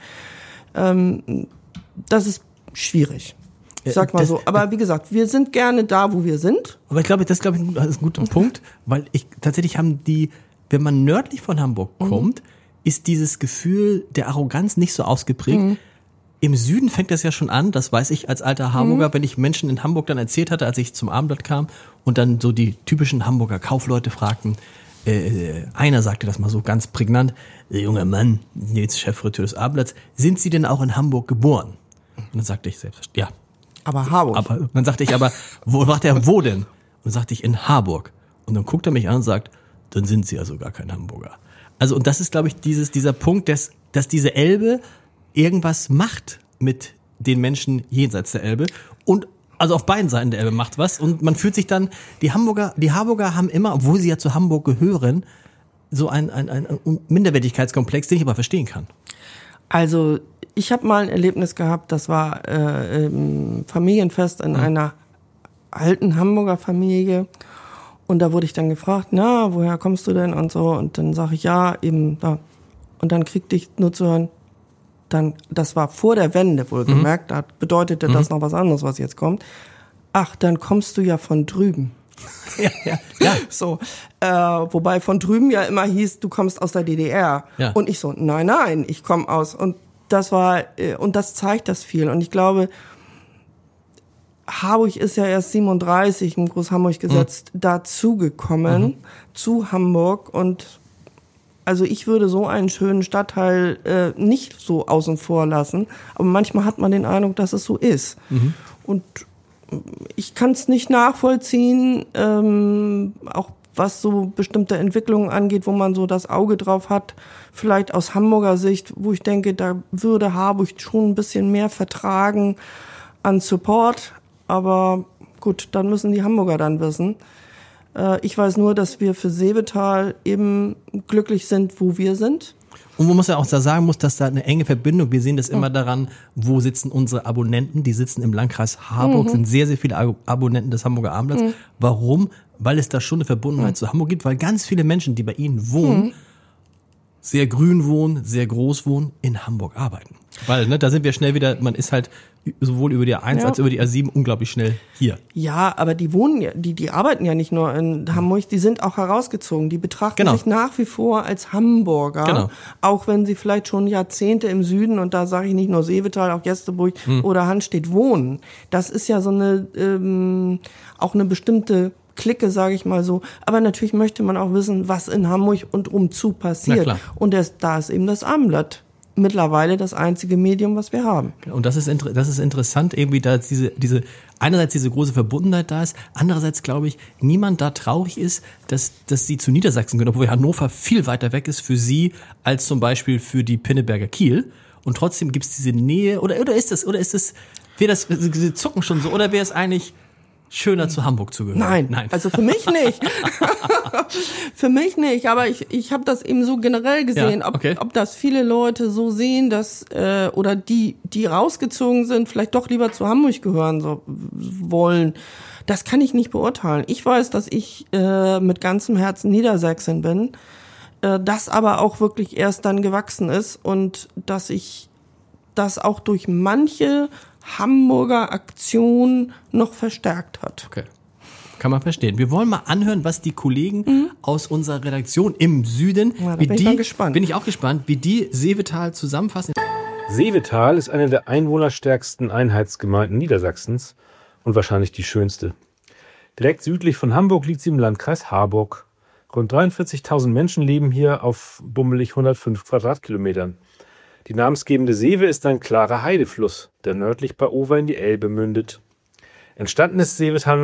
S2: Das ist schwierig. Ich sag mal so. Aber wie gesagt, wir sind gerne da, wo wir sind.
S1: Aber das ist ein guter Punkt, weil tatsächlich wenn man nördlich von Hamburg kommt, ist dieses Gefühl der Arroganz nicht so ausgeprägt. Im Süden fängt das ja schon an, das weiß ich als alter Hamburger, wenn ich Menschen in Hamburg dann erzählt hatte, als ich zum Abendblatt kam und dann so die typischen Hamburger Kaufleute fragten, einer sagte das mal so ganz prägnant, junger Mann, jetzt Chefredakteur des Abendblatts, sind Sie denn auch in Hamburg geboren? Und dann sagte ich selbst, ja.
S2: Aber Harburg.
S1: Aber dann sagte ich, wo denn? Und dann sagte ich, in Harburg. Und dann guckt er mich an und sagt, dann sind sie ja sogar kein Hamburger. Also und das ist, glaube ich, dieser Punkt, dass diese Elbe irgendwas macht mit den Menschen jenseits der Elbe und also auf beiden Seiten der Elbe macht was und man fühlt sich dann, die Harburger haben immer, obwohl sie ja zu Hamburg gehören, so ein Minderwertigkeitskomplex, den ich aber verstehen kann.
S2: Also ich habe mal ein Erlebnis gehabt, das war Familienfest in einer alten Hamburger Familie und da wurde ich dann gefragt, na, woher kommst du denn und so und dann sage ich, ja, eben da. Und dann kriegte ich nur zu hören, dann, das war vor der Wende wohlgemerkt, da bedeutete das noch was anderes, was jetzt kommt. Ach, dann kommst du ja von drüben. Ja. So, wobei von drüben ja immer hieß, du kommst aus der DDR. Ja. Und ich so, nein, ich komme aus. Und das zeigt das viel. Und ich glaube, Harburg ist ja erst 37 im Groß-Hamburg-Gesetz dazugekommen, zu Hamburg und also ich würde so einen schönen Stadtteil nicht so außen vor lassen, aber manchmal hat man den Eindruck, dass es so ist. Und ich kann es nicht nachvollziehen, auch was so bestimmte Entwicklungen angeht, wo man so das Auge drauf hat, vielleicht aus Hamburger Sicht, wo ich denke, da würde Harburg schon ein bisschen mehr vertragen an Support, aber gut, dann müssen die Hamburger dann wissen. Ich weiß nur, dass wir für Seevetal eben glücklich sind, wo wir sind.
S1: Und wo man ja auch sagen muss, dass da eine enge Verbindung, wir sehen das immer daran, wo sitzen unsere Abonnenten, die sitzen im Landkreis Harburg, sind sehr, sehr viele Abonnenten des Hamburger Abendblatts. Warum? Weil es da schon eine Verbundenheit zu Hamburg gibt, weil ganz viele Menschen, die bei Ihnen wohnen, sehr grün wohnen, sehr groß wohnen, in Hamburg arbeiten. Weil, da sind wir schnell wieder, man ist halt sowohl über die A1 als über die A7 unglaublich schnell hier.
S2: Ja, aber die wohnen ja, die arbeiten ja nicht nur in Hamburg, die sind auch herausgezogen. Die betrachten sich nach wie vor als Hamburger, auch wenn sie vielleicht schon Jahrzehnte im Süden, und da sage ich nicht nur Seevetal, auch Jesteburg oder Hanstedt wohnen. Das ist ja so eine, auch eine bestimmte Clique, sage ich mal so. Aber natürlich möchte man auch wissen, was in Hamburg und umzu passiert. Und da ist eben das Abendblatt mittlerweile das einzige Medium, was wir haben.
S1: Und das ist interessant, irgendwie, da einerseits diese große Verbundenheit da ist, andererseits glaube ich, niemand da traurig ist, dass sie zu Niedersachsen gehören, obwohl Hannover viel weiter weg ist für sie als zum Beispiel für die Pinneberger Kiel. Und trotzdem gibt es diese Nähe, oder ist es, sie zucken schon so, oder wäre es eigentlich schöner zu Hamburg zu gehören?
S2: Nein. Also für mich nicht. Für mich nicht, aber ich habe das eben so generell gesehen, ob das viele Leute so sehen, dass oder die rausgezogen sind, vielleicht doch lieber zu Hamburg gehören wollen. Das kann ich nicht beurteilen. Ich weiß, dass ich mit ganzem Herzen Niedersächsin bin, das aber auch wirklich erst dann gewachsen ist und dass ich das auch durch manche Hamburger Aktion noch verstärkt hat.
S1: Okay. Kann man verstehen. Wir wollen mal anhören, was die Kollegen aus unserer Redaktion im Süden,
S2: bin ich auch gespannt,
S1: wie die Seevetal zusammenfassen.
S3: Seevetal ist eine der einwohnerstärksten Einheitsgemeinden Niedersachsens und wahrscheinlich die schönste. Direkt südlich von Hamburg liegt sie im Landkreis Harburg. Rund 43.000 Menschen leben hier auf bummelig 105 Quadratkilometern. Die namensgebende Seewe ist ein klarer Heidefluss, der nördlich bei Over in die Elbe mündet. Entstanden ist Seevetal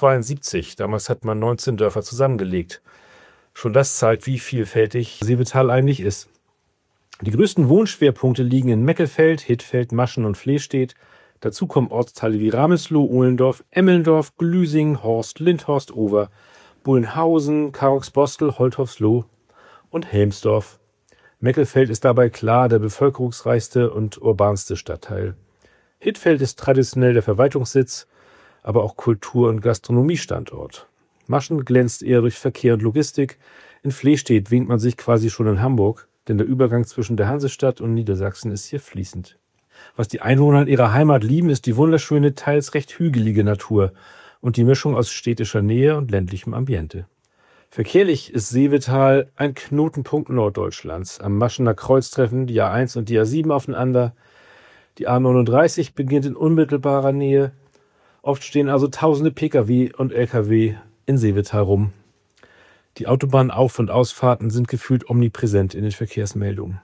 S3: 1972. Damals hat man 19 Dörfer zusammengelegt. Schon das zeigt, wie vielfältig Seevetal eigentlich ist. Die größten Wohnschwerpunkte liegen in Meckelfeld, Hittfeld, Maschen und Flehstedt. Dazu kommen Ortsteile wie Ramesloh, Ohlendorf, Emmelndorf, Glüsing, Horst, Lindhorst, Over, Bullenhausen, Karoxbostel, Holthofsloh und Helmsdorf. Meckelfeld ist dabei klar der bevölkerungsreichste und urbanste Stadtteil. Hittfeld ist traditionell der Verwaltungssitz, aber auch Kultur- und Gastronomiestandort. Maschen glänzt eher durch Verkehr und Logistik. In Flehstedt winkt man sich quasi schon in Hamburg, denn der Übergang zwischen der Hansestadt und Niedersachsen ist hier fließend. Was die Einwohner in ihrer Heimat lieben, ist die wunderschöne, teils recht hügelige Natur und die Mischung aus städtischer Nähe und ländlichem Ambiente. Verkehrlich ist Seevetal ein Knotenpunkt Norddeutschlands. Am Maschener Kreuz treffen die A1 und die A7 aufeinander. Die A39 beginnt in unmittelbarer Nähe. Oft stehen also tausende Pkw und Lkw in Seevetal rum. Die Autobahnauf- und Ausfahrten sind gefühlt omnipräsent in den Verkehrsmeldungen.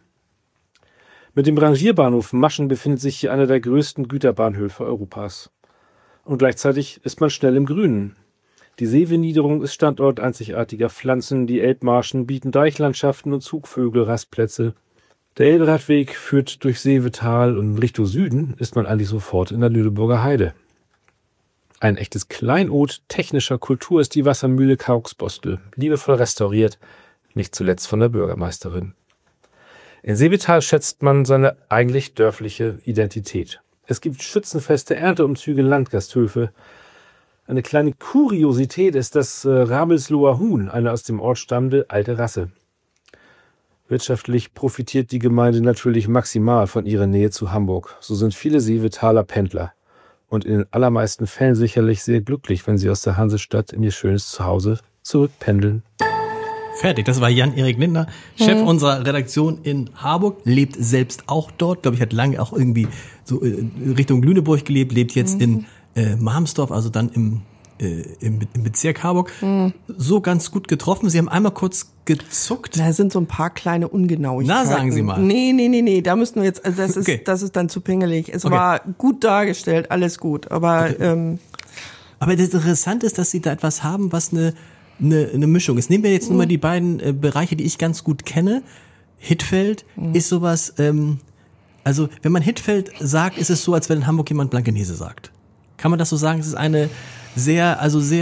S3: Mit dem Rangierbahnhof Maschen befindet sich hier einer der größten Güterbahnhöfe Europas. Und gleichzeitig ist man schnell im Grünen. Die Seeverniederung ist Standort einzigartiger Pflanzen, die Elbmarschen bieten Deichlandschaften und Zugvögel-Rastplätze. Der Elberadweg führt durch Seevetal und Richtung Süden ist man eigentlich sofort in der Lüneburger Heide. Ein echtes Kleinod technischer Kultur ist die Wassermühle Kauxbostel, liebevoll restauriert, nicht zuletzt von der Bürgermeisterin. In Seevetal schätzt man seine eigentlich dörfliche Identität. Es gibt Schützenfeste, Ernteumzüge, Landgasthöfe. Eine kleine Kuriosität ist das Rabelsloher Huhn, eine aus dem Ort stammende alte Rasse. Wirtschaftlich profitiert die Gemeinde natürlich maximal von ihrer Nähe zu Hamburg. So sind viele Seevetaler Pendler und in den allermeisten Fällen sicherlich sehr glücklich, wenn sie aus der Hansestadt in ihr schönes Zuhause zurückpendeln.
S1: Fertig, das war Jan-Erik Lindner, Chef unserer Redaktion in Harburg, lebt selbst auch dort, glaube ich, hat lange auch irgendwie so Richtung Lüneburg gelebt, lebt jetzt in Marmsdorf, also dann im Bezirk Harburg, so ganz gut getroffen. Sie haben einmal kurz gezuckt.
S2: Da sind so ein paar kleine Ungenauigkeiten.
S1: Na, sagen Sie mal.
S2: Nee, da müssen wir jetzt, also das ist dann zu pingelig. Es war gut dargestellt, alles gut, aber
S1: Aber das Interessante ist, dass Sie da etwas haben, was eine Mischung ist. Nehmen wir jetzt nur mal die beiden Bereiche, die ich ganz gut kenne. Hittfeld ist sowas, also wenn man Hittfeld sagt, ist es so, als wenn in Hamburg jemand Blankenese sagt. Kann man das so sagen? Es ist eine sehr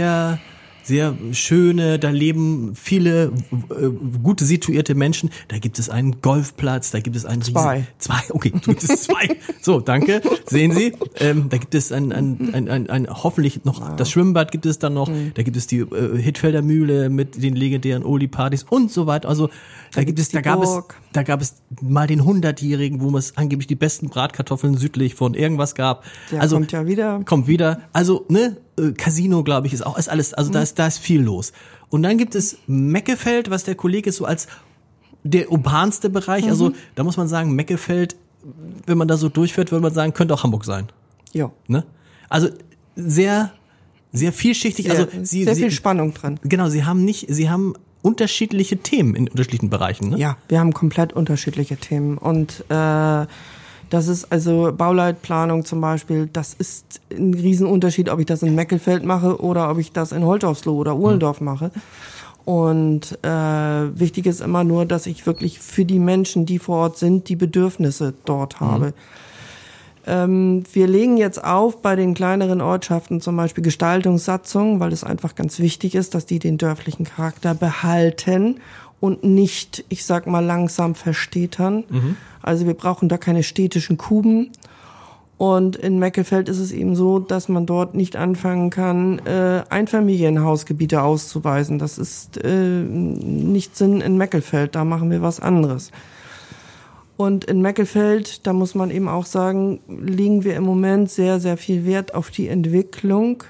S1: schöne, da leben viele gute situierte Menschen. Da gibt es einen Golfplatz, da gibt es einen
S2: Zwei,
S1: okay, da gibt es zwei. So, danke. Sehen Sie, da gibt es ein hoffentlich noch, das Schwimmbad gibt es dann noch, da gibt es die Hittfelder Mühle mit den legendären Oldie-Partys und so weiter. Also da gab es mal den 100-Jährigen, wo es angeblich die besten Bratkartoffeln südlich von irgendwas gab.
S2: Der
S1: also
S2: kommt ja wieder.
S1: Kommt wieder. Also, Casino, glaube ich, ist alles, also da ist viel los. Und dann gibt es Meckefeld, was der Kollege ist so als der urbanste Bereich, also da muss man sagen, Meckefeld, wenn man da so durchfährt, würde man sagen, könnte auch Hamburg sein.
S2: Ja.
S1: Ne? Also sehr, sehr vielschichtig,
S2: Sehr,
S1: also
S2: sehr viel Spannung drin.
S1: Genau, sie haben unterschiedliche Themen in unterschiedlichen Bereichen, ne?
S2: Ja, wir haben komplett unterschiedliche Themen und das ist also Bauleitplanung zum Beispiel, das ist ein Riesenunterschied, ob ich das in Meckelfeld mache oder ob ich das in Holtorfsloh oder Uhlendorf mache. Und wichtig ist immer nur, dass ich wirklich für die Menschen, die vor Ort sind, die Bedürfnisse dort habe. Wir legen jetzt auf bei den kleineren Ortschaften zum Beispiel Gestaltungssatzungen, weil es einfach ganz wichtig ist, dass die den dörflichen Charakter behalten und nicht, ich sag mal, langsam verstädtern. Also wir brauchen da keine städtischen Kuben. Und in Meckelfeld ist es eben so, dass man dort nicht anfangen kann, Einfamilienhausgebiete auszuweisen. Das ist nicht Sinn in Meckelfeld, da machen wir was anderes. Und in Meckelfeld, da muss man eben auch sagen, legen wir im Moment sehr, sehr viel Wert auf die Entwicklung,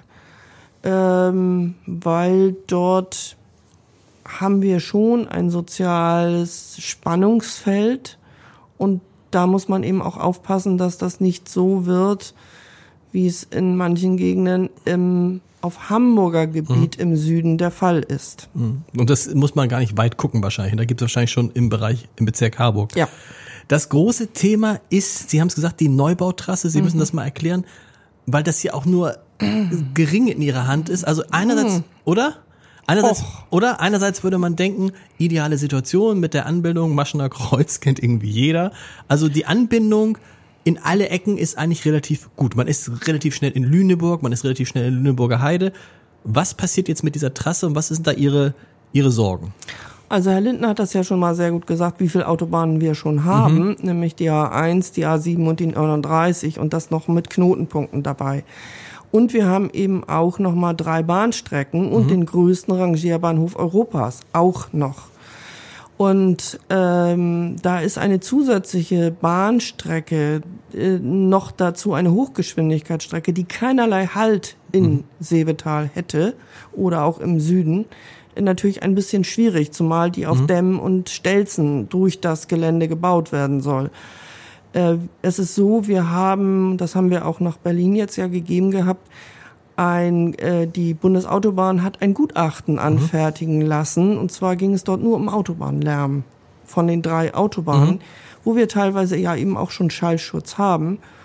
S2: weil dort haben wir schon ein soziales Spannungsfeld und da muss man eben auch aufpassen, dass das nicht so wird, wie es in manchen Gegenden auf Hamburger Gebiet im Süden der Fall ist.
S1: Und das muss man gar nicht weit gucken wahrscheinlich. Da gibt es wahrscheinlich schon im Bezirk Harburg.
S2: Ja.
S1: Das große Thema ist, Sie haben es gesagt, die Neubautrasse. Sie müssen das mal erklären, weil das hier auch nur gering in Ihrer Hand ist. Also einerseits, oder? Einerseits würde man denken, ideale Situation mit der Anbindung, Maschener Kreuz kennt irgendwie jeder. Also die Anbindung in alle Ecken ist eigentlich relativ gut. Man ist relativ schnell in Lüneburg, man ist relativ schnell in Lüneburger Heide. Was passiert jetzt mit dieser Trasse und was sind da Ihre Sorgen?
S2: Also Herr Lindner hat das ja schon mal sehr gut gesagt, wie viele Autobahnen wir schon haben, nämlich die A1, die A7 und die 39 und das noch mit Knotenpunkten dabei. Und wir haben eben auch noch mal 3 Bahnstrecken und den größten Rangierbahnhof Europas auch noch. Und da ist eine zusätzliche Bahnstrecke, noch dazu eine Hochgeschwindigkeitsstrecke, die keinerlei Halt in Seevetal hätte oder auch im Süden, natürlich ein bisschen schwierig, zumal die auf Dämmen und Stelzen durch das Gelände gebaut werden soll. Es ist so, wir haben, das haben wir auch nach Berlin jetzt ja gegeben gehabt, die Bundesautobahn hat ein Gutachten anfertigen lassen. Und zwar ging es dort nur um Autobahnlärm von den 3 Autobahnen, wo wir teilweise ja eben auch schon Schallschutz haben.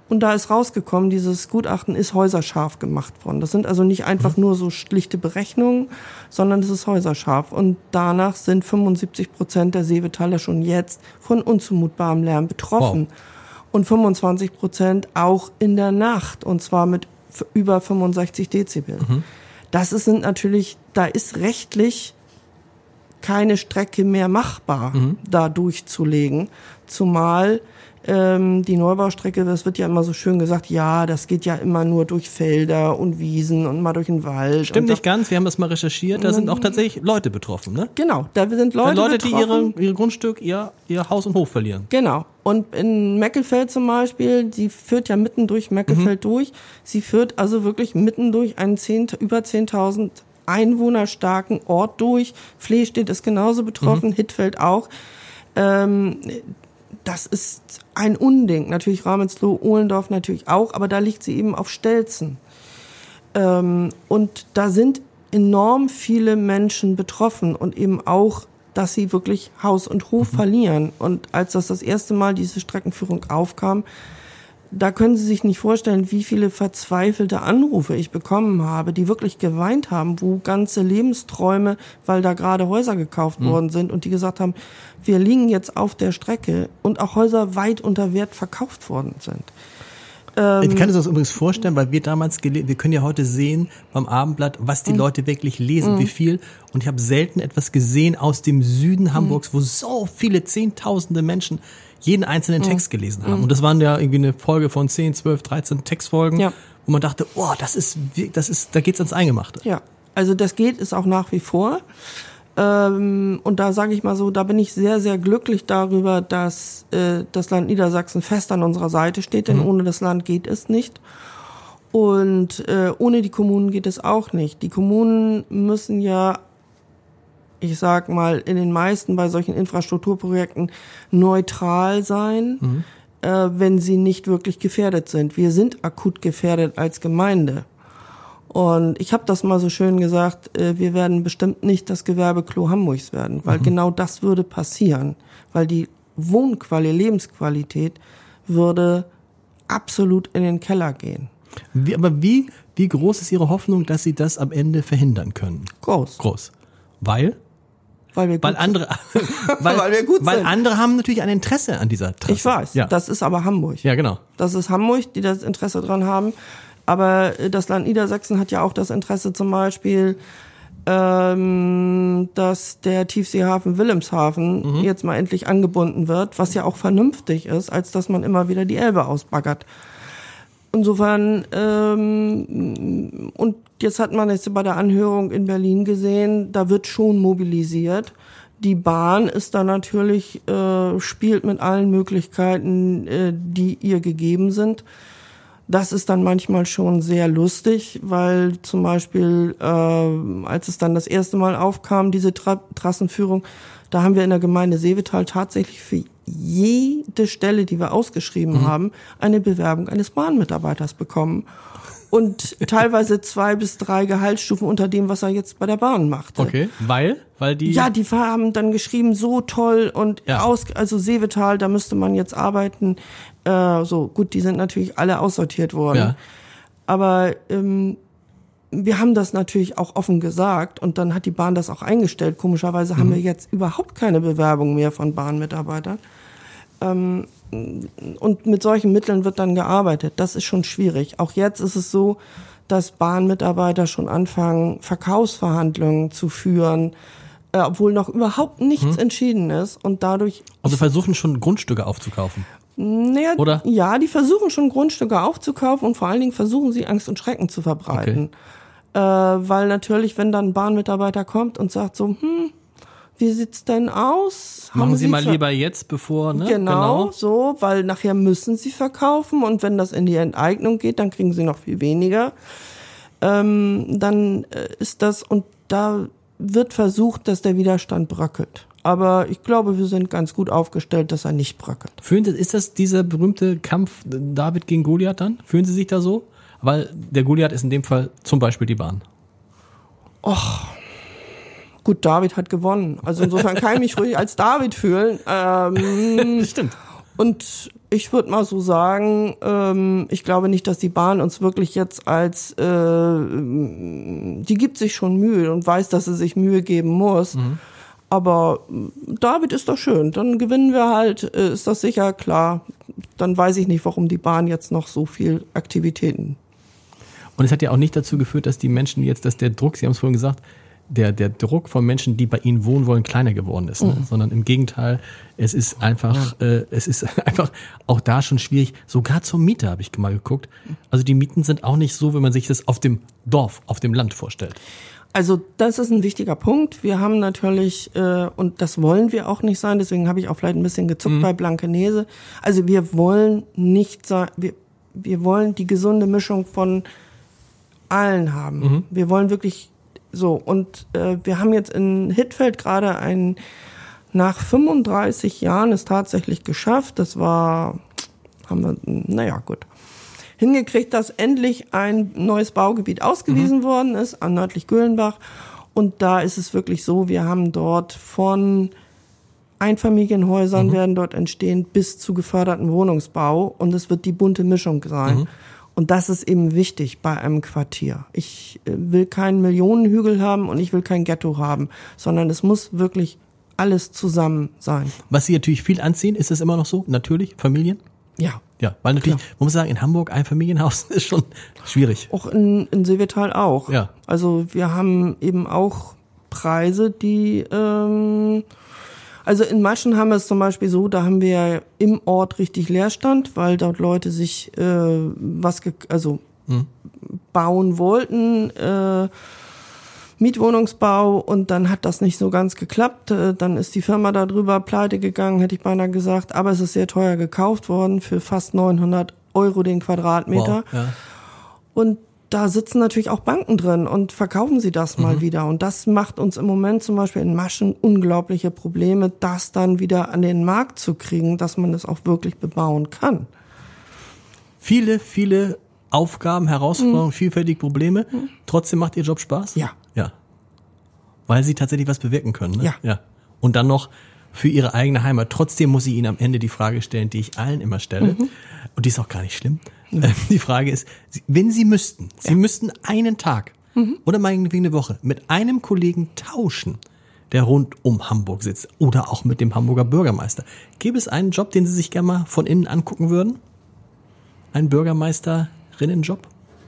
S2: Und da ist rausgekommen, dieses Gutachten ist häuserscharf gemacht worden. Das sind also nicht einfach nur so schlichte Berechnungen, sondern es ist häuserscharf. Und danach sind 75% der Seevetaler schon jetzt von unzumutbarem Lärm betroffen.
S1: Wow.
S2: Und 25% auch in der Nacht. Und zwar mit über 65 Dezibel. Das sind natürlich, da ist rechtlich keine Strecke mehr machbar, da durchzulegen. Zumal die Neubaustrecke, das wird ja immer so schön gesagt, ja, das geht ja immer nur durch Felder und Wiesen und mal durch den Wald.
S1: Stimmt nicht ganz, wir haben das mal recherchiert, da sind auch tatsächlich Leute betroffen, ne?
S2: Genau, da sind Leute betroffen.
S1: Die ihr Grundstück, ihr Haus und Hof verlieren.
S2: Genau. Und in Meckelfeld zum Beispiel, die führt ja mitten durch Meckelfeld durch. Sie führt also wirklich mitten durch einen über 10.000 Einwohner starken Ort durch. Flehstedt ist genauso betroffen, Hittfeld auch. Das ist ein Unding. Natürlich Ramelsloh, Ohlendorf natürlich auch, aber da liegt sie eben auf Stelzen. Und da sind enorm viele Menschen betroffen und eben auch, dass sie wirklich Haus und Hof verlieren. Und als das erste Mal diese Streckenführung aufkam, da können Sie sich nicht vorstellen, wie viele verzweifelte Anrufe ich bekommen habe, die wirklich geweint haben, wo ganze Lebensträume, weil da gerade Häuser gekauft worden sind und die gesagt haben, wir liegen jetzt auf der Strecke und auch Häuser weit unter Wert verkauft worden sind.
S1: Ich kann es uns übrigens vorstellen, weil wir damals wir können ja heute sehen beim Abendblatt, was die Leute wirklich lesen, wie viel. Und ich habe selten etwas gesehen aus dem Süden Hamburgs, wo so viele Zehntausende Menschen jeden einzelnen Text gelesen haben. Und das waren ja irgendwie eine Folge von 10, 12, 13 Textfolgen, wo man dachte, oh, da geht's ans Eingemachte.
S2: Ja, also das ist auch nach wie vor. Und da sage ich mal so, da bin ich sehr, sehr glücklich darüber, dass das Land Niedersachsen fest an unserer Seite steht, denn ohne das Land geht es nicht. Und ohne die Kommunen geht es auch nicht. Die Kommunen müssen ja, ich sag mal, in den meisten bei solchen Infrastrukturprojekten neutral sein, wenn sie nicht wirklich gefährdet sind. Wir sind akut gefährdet als Gemeinde. Und ich habe das mal so schön gesagt, wir werden bestimmt nicht das Gewerbeklo Hamburgs werden, weil genau das würde passieren, weil die Lebensqualität würde absolut in den Keller gehen.
S1: Wie groß ist Ihre Hoffnung, dass Sie das am Ende verhindern können? Groß. Weil wir gut sind. Weil andere haben natürlich ein Interesse an dieser Trasse.
S2: Ich weiß, das ist aber Hamburg.
S1: Ja, genau.
S2: Das ist Hamburg, die das Interesse dran haben. Aber das Land Niedersachsen hat ja auch das Interesse zum Beispiel, dass der Tiefseehafen Wilhelmshaven jetzt mal endlich angebunden wird, was ja auch vernünftig ist, als dass man immer wieder die Elbe ausbaggert. Insofern, und jetzt hat man jetzt bei der Anhörung in Berlin gesehen, da wird schon mobilisiert. Die Bahn ist da natürlich, spielt mit allen Möglichkeiten, die ihr gegeben sind. Das ist dann manchmal schon sehr lustig, weil zum Beispiel, als es dann das erste Mal aufkam, diese Trassenführung, da haben wir in der Gemeinde Seevetal tatsächlich für jede Stelle, die wir ausgeschrieben haben, eine Bewerbung eines Bahnmitarbeiters bekommen. Und teilweise 2 bis 3 Gehaltsstufen unter dem, was er jetzt bei der Bahn macht.
S1: Okay, weil die...
S2: Ja, die haben dann geschrieben, so toll und also Seevetal, da müsste man jetzt arbeiten. So, gut, die sind natürlich alle aussortiert worden. Ja. Aber wir haben das natürlich auch offen gesagt und dann hat die Bahn das auch eingestellt. Komischerweise haben wir jetzt überhaupt keine Bewerbung mehr von Bahnmitarbeitern. Und mit solchen Mitteln wird dann gearbeitet. Das ist schon schwierig. Auch jetzt ist es so, dass Bahnmitarbeiter schon anfangen, Verkaufsverhandlungen zu führen, obwohl noch überhaupt nichts entschieden ist und dadurch...
S1: Also versuchen schon Grundstücke aufzukaufen?
S2: Naja,
S1: oder?
S2: Ja, die versuchen schon Grundstücke aufzukaufen und vor allen Dingen versuchen sie Angst und Schrecken zu verbreiten. Okay. Weil natürlich, wenn dann ein Bahnmitarbeiter kommt und sagt so, wie sieht's denn aus?
S1: Machen Sie mal lieber jetzt, bevor, ne?
S2: Genau, so, weil nachher müssen Sie verkaufen und wenn das in die Enteignung geht, dann kriegen Sie noch viel weniger. Dann ist das, und da wird versucht, dass der Widerstand bröckelt. Aber ich glaube, wir sind ganz gut aufgestellt, dass er nicht bröckelt.
S1: Ist das dieser berühmte Kampf David gegen Goliath dann? Fühlen Sie sich da so? Weil der Goliath ist in dem Fall zum Beispiel die Bahn.
S2: Och, gut, David hat gewonnen. Also insofern kann ich mich ruhig als David fühlen.
S1: Stimmt.
S2: Und ich würde mal so sagen, ich glaube nicht, dass die Bahn uns wirklich jetzt die gibt sich schon Mühe und weiß, dass sie sich Mühe geben muss. Aber David ist doch schön, dann gewinnen wir halt, ist das sicher klar. Dann weiß ich nicht, warum die Bahn jetzt noch so viel Aktivitäten.
S1: Und es hat ja auch nicht dazu geführt, dass die Menschen jetzt, dass der Druck, Sie haben es vorhin gesagt, der Druck von Menschen, die bei Ihnen wohnen wollen, kleiner geworden ist, ne? Sondern im Gegenteil, es ist einfach auch da schon schwierig. Sogar zur Miete habe ich mal geguckt. Also die Mieten sind auch nicht so, wie man sich das auf dem Dorf, auf dem Land vorstellt.
S2: Also das ist ein wichtiger Punkt. Wir haben natürlich, und das wollen wir auch nicht sein, deswegen habe ich auch vielleicht ein bisschen gezuckt bei Blankenese. Also wir wollen nicht sagen, wir wollen die gesunde Mischung von allen haben. Wir wollen wirklich so, und wir haben jetzt in Hittfeld gerade nach 35 Jahren es tatsächlich geschafft. Hingekriegt, dass endlich ein neues Baugebiet ausgewiesen worden ist, an nördlich Göhlenbach. Und da ist es wirklich so, wir haben dort von Einfamilienhäusern werden dort entstehen bis zu geförderten Wohnungsbau. Und es wird die bunte Mischung sein. Und das ist eben wichtig bei einem Quartier. Ich will keinen Millionenhügel haben und ich will kein Ghetto haben, sondern es muss wirklich alles zusammen sein.
S1: Was Sie natürlich viel anziehen, ist es immer noch so? Natürlich, Familien?
S2: Ja.
S1: Ja, weil natürlich, man muss sagen, in Hamburg ein Familienhaus ist schon schwierig.
S2: Auch in Seevetal auch.
S1: Ja.
S2: Also wir haben eben auch Preise, die, also in Maschen haben wir es zum Beispiel so, da haben wir im Ort richtig Leerstand, weil dort Leute sich bauen wollten, Mietwohnungsbau, und dann hat das nicht so ganz geklappt. Dann ist die Firma darüber pleite gegangen, hätte ich beinahe gesagt. Aber es ist sehr teuer gekauft worden für fast 900 € den Quadratmeter.
S1: Wow, ja.
S2: Und da sitzen natürlich auch Banken drin und verkaufen sie das mal wieder. Und das macht uns im Moment zum Beispiel in Maschen unglaubliche Probleme, das dann wieder an den Markt zu kriegen, dass man das auch wirklich bebauen kann.
S1: Viele, viele Aufgaben, Herausforderungen, vielfältige Probleme. Trotzdem macht Ihr Job Spaß?
S2: Ja.
S1: Ja. Weil Sie tatsächlich was bewirken können, ne?
S2: Ja.
S1: Und dann noch für Ihre eigene Heimat. Trotzdem muss ich Ihnen am Ende die Frage stellen, die ich allen immer stelle. Und die ist auch gar nicht schlimm. Die Frage ist, wenn Sie müssten, Sie müssten einen Tag oder meinetwegen eine Woche mit einem Kollegen tauschen, der rund um Hamburg sitzt, oder auch mit dem Hamburger Bürgermeister. Gäbe es einen Job, den Sie sich gerne mal von innen angucken würden? Ein Bürgermeisterinnenjob?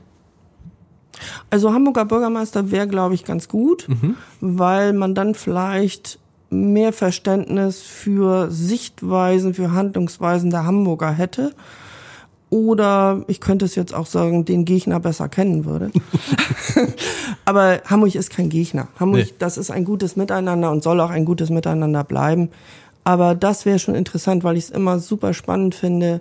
S2: Also Hamburger Bürgermeister wäre, glaube ich, ganz gut, weil man dann vielleicht mehr Verständnis für Sichtweisen, für Handlungsweisen der Hamburger hätte. Oder ich könnte es jetzt auch sagen, den Gegner besser kennen würde. Aber Hamburg ist kein Gegner. Hamburg, das ist ein gutes Miteinander und soll auch ein gutes Miteinander bleiben. Aber das wäre schon interessant, weil ich es immer super spannend finde,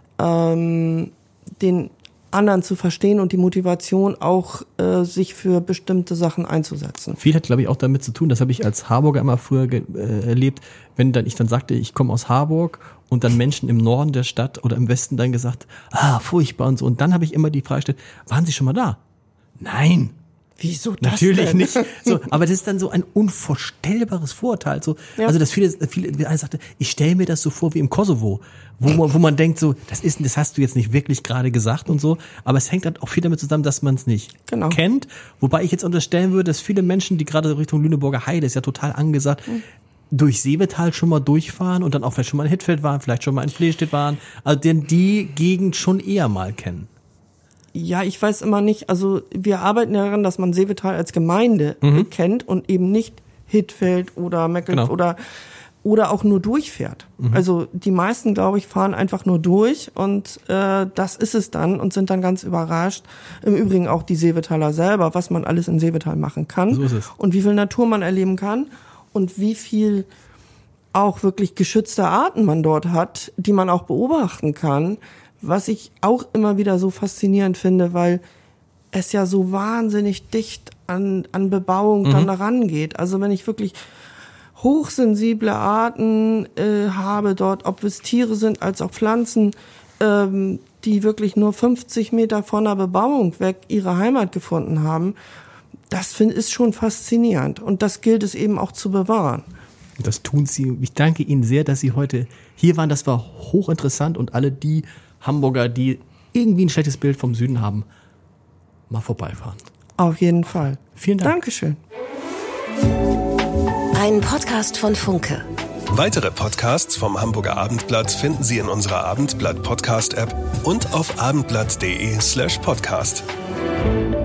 S2: den anderen zu verstehen und die Motivation auch, sich für bestimmte Sachen einzusetzen.
S1: Viel hat, glaube ich, auch damit zu tun, das habe ich als Harburger immer früher erlebt, wenn ich dann sagte, ich komme aus Harburg, und dann Menschen im Norden der Stadt oder im Westen dann gesagt, furchtbar und so. Und dann habe ich immer die Frage gestellt, waren Sie schon mal da? Nein.
S2: Wieso das
S1: Natürlich
S2: denn?
S1: nicht. So, aber das ist dann so ein unvorstellbares Vorurteil. So, ja. Also dass viele einer sagte, ich stelle mir das so vor wie im Kosovo, wo man denkt so, das hast du jetzt nicht wirklich gerade gesagt und so. Aber es hängt dann auch viel damit zusammen, dass man es nicht kennt. Wobei ich jetzt unterstellen würde, dass viele Menschen, die gerade Richtung Lüneburger Heide, ist ja total angesagt, durch Seevetal schon mal durchfahren und dann auch vielleicht schon mal in Hittfeld waren, vielleicht schon mal in Flehstedt waren, also denn die Gegend schon eher mal kennen.
S2: Ja, ich weiß immer nicht, also wir arbeiten daran, dass man Seevetal als Gemeinde kennt und eben nicht Hittfeld oder Mecklenburg oder auch nur durchfährt. Also die meisten, glaube ich, fahren einfach nur durch und das ist es dann und sind dann ganz überrascht. Im Übrigen auch die Seevetaler selber, was man alles in Seevetal machen kann.
S1: So ist es.
S2: Und wie viel Natur man erleben kann und wie viel auch wirklich geschützte Arten man dort hat, die man auch beobachten kann. Was ich auch immer wieder so faszinierend finde, weil es ja so wahnsinnig dicht an Bebauung dann rangeht. Also wenn ich wirklich hochsensible Arten habe dort, ob es Tiere sind als auch Pflanzen, die wirklich nur 50 Meter von der Bebauung weg ihre Heimat gefunden haben, das ist schon faszinierend. Und das gilt es eben auch zu bewahren.
S1: Das tun Sie. Ich danke Ihnen sehr, dass Sie heute hier waren. Das war hochinteressant und alle die Hamburger, die irgendwie ein schlechtes Bild vom Süden haben, mal vorbeifahren.
S2: Auf jeden Fall.
S1: Vielen Dank.
S2: Dankeschön.
S4: Ein Podcast von Funke.
S5: Weitere Podcasts vom Hamburger Abendblatt finden Sie in unserer Abendblatt Podcast App und auf abendblatt.de/podcast.